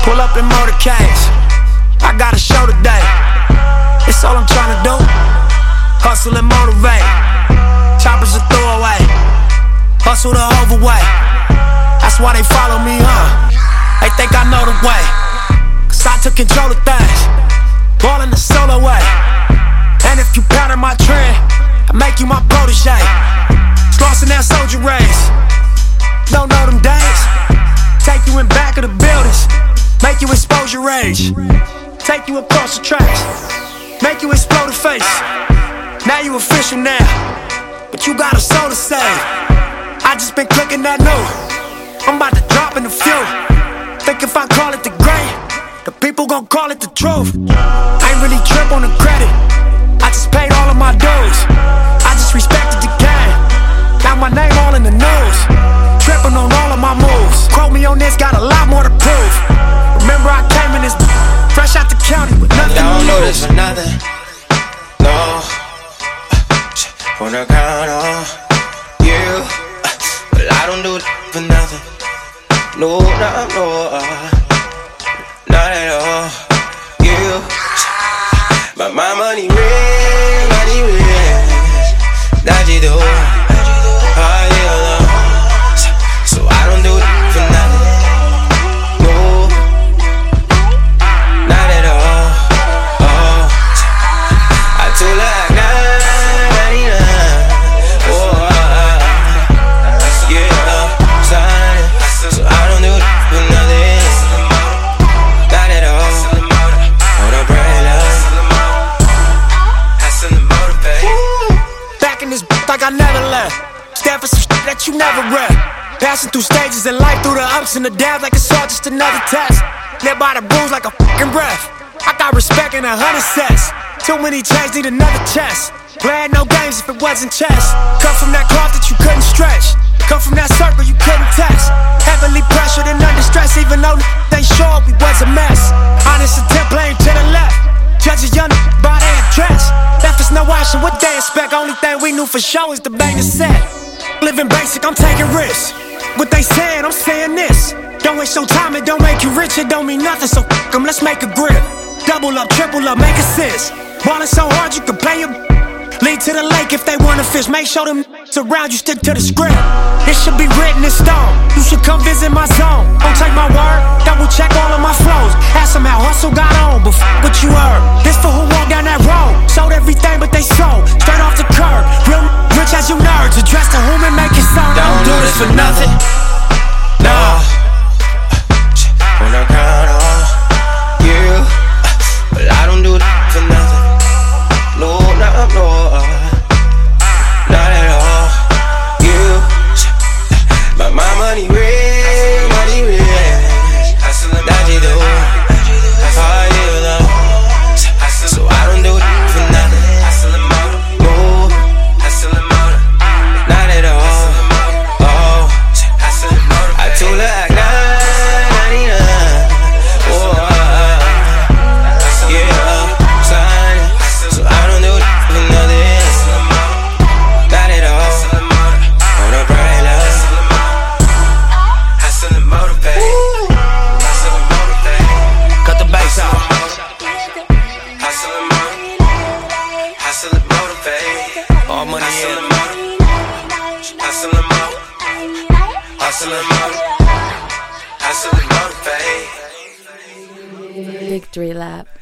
Pull up in motorcades, I got a show today. It's all I'm trying to do, hustle and motivate. Choppers a throwaway, hustle the overweight. That's why they follow me, They think I know the way, cause I took control of things, ballin' the solo way. And if you pattern my trend, I make you my protege. Slossin' that soldier race, don't know them days. Take you in back of the buildings, make you expose your rage. Take you across the tracks, make you explode the face. Now you official now, but you got a soul to save. I just been clicking that note, I'm about to drop in a few. Think if I call it the great, the people gon' call it the truth. I ain't really trip on the credit, I just paid all of my dues. I just respected the game, got my name all in the news. Tripping on all of my moves, quote me on this, got a lot more to prove. Remember I came in this fresh out the county with nothing to lose. I don't do this for nothing, no. Wanna count on you, but I don't do it for nothing. No, not at all. You, but my money real, that you do. Oh, yeah, so I don't do it for nothing. No, not at all. Oh, I do like 99. Oh, yeah, so I don't do it for nothing. Not at all. Hold up, right up. Back in this like I never left. Stand for some shit that you never read. Passing through stages in life, through the ups and the downs, like it's all just another test. Live by the rules like a fucking breath. I got respect in 100 sets. Too many chains, need another chest. Playing no games if it wasn't chess. Come from that cloth that you couldn't stretch. Come from that circle you couldn't test. Heavily pressured and under stress, even though they sure we was a mess. Honest attempt playing to the left. Judge a young by their address. Left us no option, what they expect. Only thing we knew for sure is the bang the set. Living basic, I'm taking risks. What they saying, I'm saying this. Don't waste your time, it don't make you rich, it don't mean nothing, so f*** 'em, let's make a grip. Double up, triple up, make assist. Ballin' so hard you can play 'em. Lead to the lake if they wanna fish. Make sure them around you stick to the script. It should be written in stone. You should come visit my zone. Don't take my word, double check all of my flows. Ask them how hustle got on, but what you heard. This for who walked down that road. Sold everything but they sold. Straight off the curb. Real rich as you nerds. Address to whom and make it sound. Don't do this for nothing. No. Wanna count on you, but I don't do that for nothing. No, not at all. You, but my money real, that you do. Oh, you know, so I don't do it for nothing. No, not at all. Oh, I do like 99. Oh, yeah, so I don't do it for nothing. Not at all. Hold up, right now. Hustle and motivate. Hustle and motivate. Cut the bass out. Hustle and motivate. Hustle and motivate. All money in. Hustle and motivate. Hustle and motivate. Hustle and motivate. Victory Lap.